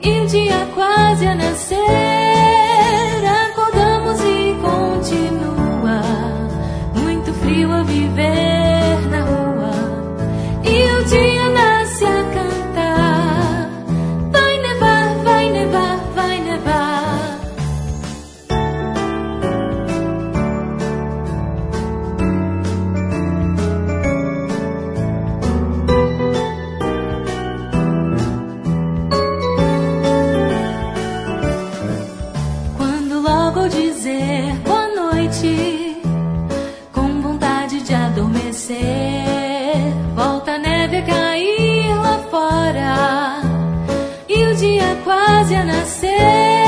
e o dia quase a nascer. Acordamos e continua muito frio a viver na rua, e o dia nasce a cantar. Vai nevar, vai nevar, vai nevar. Quando logo ao dizer boa noite, com vontade de adormecer, volta a neve a cair lá fora, e o dia quase a nascer.